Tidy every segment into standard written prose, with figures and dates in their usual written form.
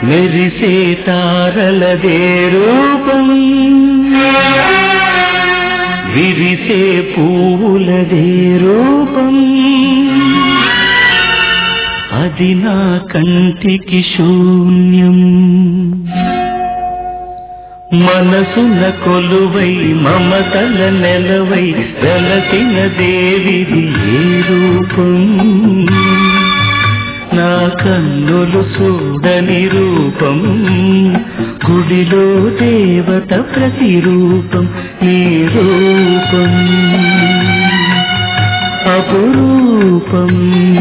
మెరిసే తారలదే రూపం విరిసే పువ్వులదే రూపం అది నా కంటికి శూన్యం మనసున కొలువై మమతల నెలవై వెలసిన దేవిది ఏ రూపం నా కన్నులు చూడని రూపం గుడిలో దేవత ప్రతిరూపం నీ రూపం అపురూపం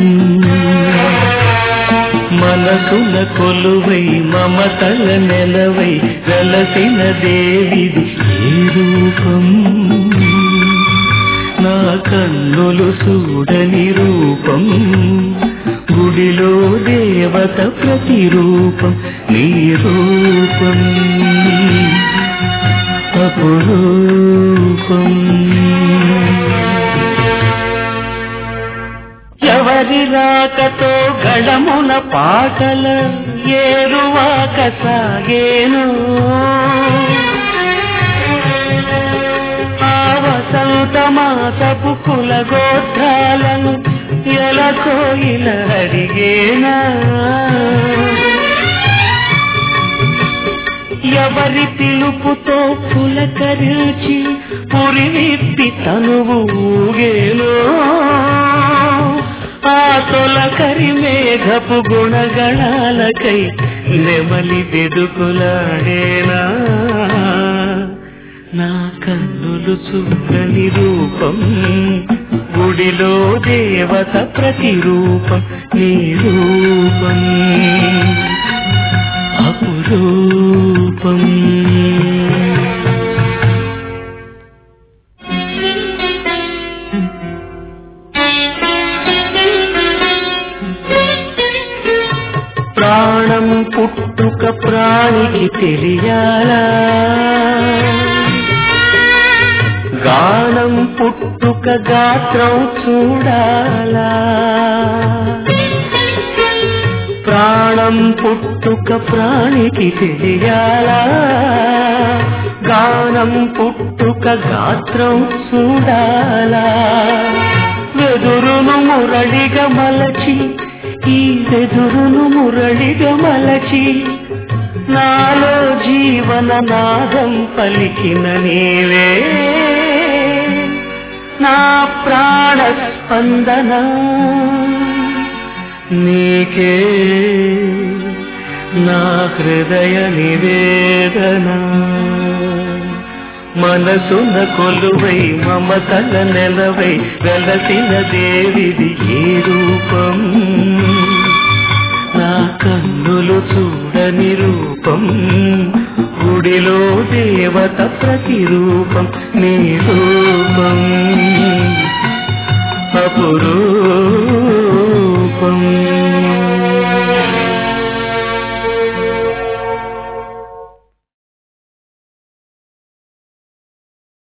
మనసున కొలువై మమతల నెలవై వెలసిన దేవిది ఏ రూపం నా కన్నులు చూడని రూపం గుడిలో దేవత ప్రతిరూపం నీ రూపం అపురూపం ఎవరి రాకతో గళమున పాటల ఏరువాక సాగేను ఆ వసంత మాసపు కులగోత్రాలను ఎలకో ఇలా అడిగేనా ఎవరి పిలుపుతో పులకరించి పురివిప్పి తనువు ఊగేను ఆ తొలకరి మేఘపు గుణగణాలకై నెమలి బెదుకులాడేనా నా కన్నులు చూడని రూపం గుడిలో దేవత ప్రతిరూపం నీ రూపం అపురూపం ప్రాణం పుట్టుక ప్రాణికి తెలియాలా గానం పుట్టుక గాత్రం చూడాలా ప్రాణం పుట్టుక ప్రాణికి తెలియాలా గానం పుట్టుక గాత్రం చూడాలా వెదురును మురళిగా మలచి ఈ వెదురును మురళిగా మలచి నాలో జీవన నాదం పలికిన నీవే నా ప్రాణ స్పందన నీకే నా హృదయ నివేదన మనసున కొలువై మమతల నెలవై వెలసిన దేవిది ఏ రూపం నా కన్నులు చూడని రూపం గుడిలో దేవత ప్రతిరూపం నీ రూపం అపురూపం